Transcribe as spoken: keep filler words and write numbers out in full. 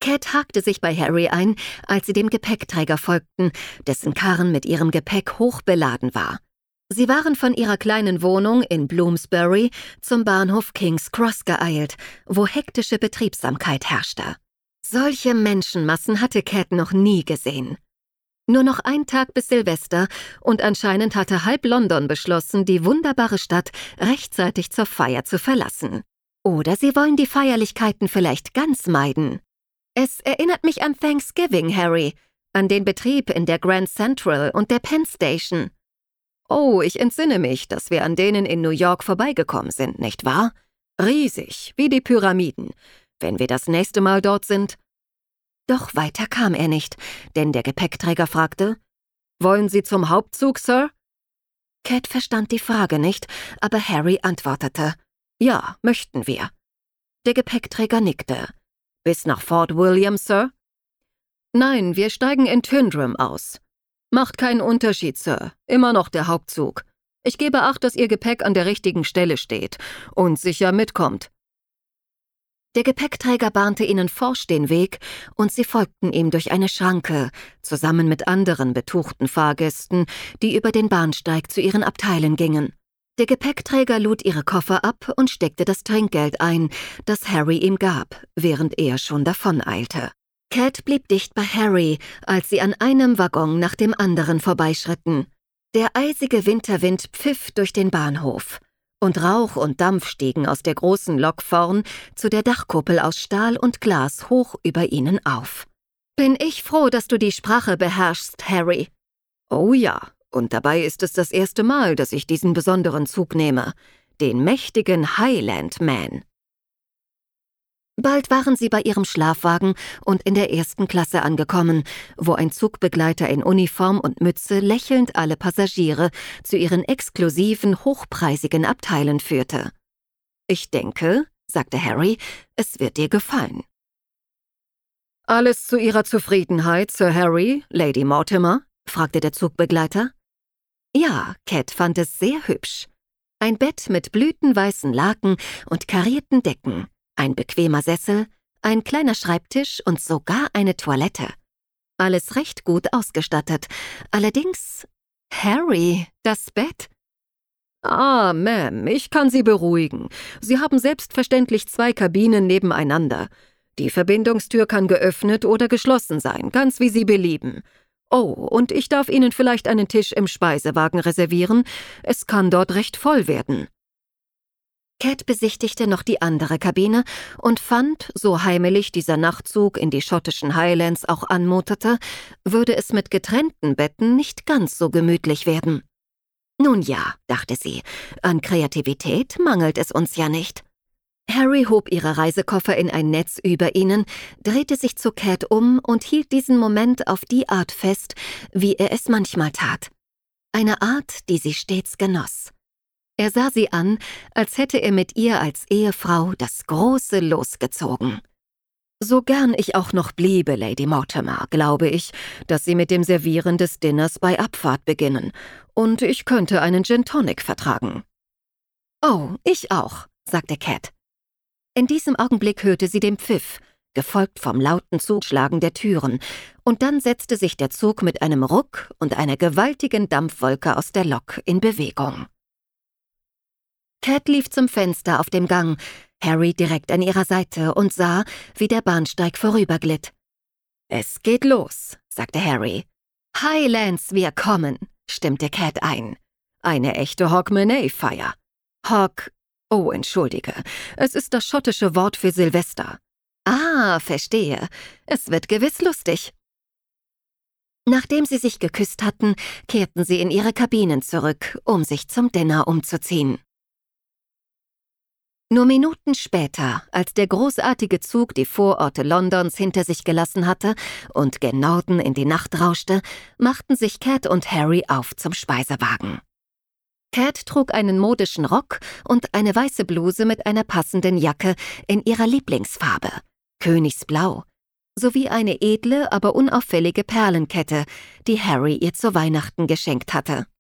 Cat hakte sich bei Harry ein, als sie dem Gepäckträger folgten, dessen Karren mit ihrem Gepäck hoch beladen war. Sie waren von ihrer kleinen Wohnung in Bloomsbury zum Bahnhof King's Cross geeilt, wo hektische Betriebsamkeit herrschte. Solche Menschenmassen hatte Cat noch nie gesehen. Nur noch ein Tag bis Silvester und anscheinend hatte halb London beschlossen, die wunderbare Stadt rechtzeitig zur Feier zu verlassen. Oder sie wollen die Feierlichkeiten vielleicht ganz meiden. Es erinnert mich an Thanksgiving, Harry, an den Betrieb in der Grand Central und der Penn Station. Oh, ich entsinne mich, dass wir an denen in New York vorbeigekommen sind, nicht wahr? Riesig, wie die Pyramiden, wenn wir das nächste Mal dort sind. Doch weiter kam er nicht, denn der Gepäckträger fragte, »Wollen Sie zum Hauptzug, Sir?« Cat verstand die Frage nicht, aber Harry antwortete, »Ja, möchten wir.« Der Gepäckträger nickte. »Bis nach Fort William, Sir?« »Nein, wir steigen in Tyndrum aus.« »Macht keinen Unterschied, Sir. Immer noch der Hauptzug. Ich gebe Acht, dass Ihr Gepäck an der richtigen Stelle steht und sicher mitkommt.« Der Gepäckträger bahnte ihnen forsch den Weg und sie folgten ihm durch eine Schranke, zusammen mit anderen betuchten Fahrgästen, die über den Bahnsteig zu ihren Abteilen gingen. Der Gepäckträger lud ihre Koffer ab und steckte das Trinkgeld ein, das Harry ihm gab, während er schon davoneilte. Cat blieb dicht bei Harry, als sie an einem Waggon nach dem anderen vorbeischritten. Der eisige Winterwind pfiff durch den Bahnhof, und Rauch und Dampf stiegen aus der großen Lok vorn zu der Dachkuppel aus Stahl und Glas hoch über ihnen auf. »Bin ich froh, dass du die Sprache beherrschst, Harry.« »Oh ja, und dabei ist es das erste Mal, dass ich diesen besonderen Zug nehme, den mächtigen Highland Man.« Bald waren sie bei ihrem Schlafwagen und in der ersten Klasse angekommen, wo ein Zugbegleiter in Uniform und Mütze lächelnd alle Passagiere zu ihren exklusiven, hochpreisigen Abteilen führte. »Ich denke«, sagte Harry, »es wird dir gefallen.« »Alles zu Ihrer Zufriedenheit, Sir Harry, Lady Mortimer?« fragte der Zugbegleiter. Ja, Cat fand es sehr hübsch. Ein Bett mit blütenweißen Laken und karierten Decken, ein bequemer Sessel, ein kleiner Schreibtisch und sogar eine Toilette. Alles recht gut ausgestattet. Allerdings, Harry, das Bett? »Ah, Ma'am, ich kann Sie beruhigen. Sie haben selbstverständlich zwei Kabinen nebeneinander. Die Verbindungstür kann geöffnet oder geschlossen sein, ganz wie Sie belieben. Oh, und ich darf Ihnen vielleicht einen Tisch im Speisewagen reservieren. Es kann dort recht voll werden.« Cat besichtigte noch die andere Kabine und fand, so heimelig dieser Nachtzug in die schottischen Highlands auch anmutete, würde es mit getrennten Betten nicht ganz so gemütlich werden. Nun ja, dachte sie, an Kreativität mangelt es uns ja nicht. Harry hob ihre Reisekoffer in ein Netz über ihnen, drehte sich zu Cat um und hielt diesen Moment auf die Art fest, wie er es manchmal tat. Eine Art, die sie stets genoss. Er sah sie an, als hätte er mit ihr als Ehefrau das große Los gezogen. »So gern ich auch noch bliebe, Lady Mortimer, glaube ich, dass Sie mit dem Servieren des Dinners bei Abfahrt beginnen, und ich könnte einen Gin Tonic vertragen.« »Oh, ich auch«, sagte Cat. In diesem Augenblick hörte sie den Pfiff, gefolgt vom lauten Zuschlagen der Türen, und dann setzte sich der Zug mit einem Ruck und einer gewaltigen Dampfwolke aus der Lok in Bewegung. Cat lief zum Fenster auf dem Gang, Harry direkt an ihrer Seite und sah, wie der Bahnsteig vorüberglitt. »Es geht los«, sagte Harry. »Highlands, wir kommen«, stimmte Cat ein. »Eine echte Hogmanay-Feier. Hog... Oh, entschuldige, es ist das schottische Wort für Silvester.« »Ah, verstehe. Es wird gewiss lustig.« Nachdem sie sich geküsst hatten, kehrten sie in ihre Kabinen zurück, um sich zum Dinner umzuziehen. Nur Minuten später, als der großartige Zug die Vororte Londons hinter sich gelassen hatte und gen Norden in die Nacht rauschte, machten sich Cat und Harry auf zum Speisewagen. Cat trug einen modischen Rock und eine weiße Bluse mit einer passenden Jacke in ihrer Lieblingsfarbe, Königsblau, sowie eine edle, aber unauffällige Perlenkette, die Harry ihr zu Weihnachten geschenkt hatte.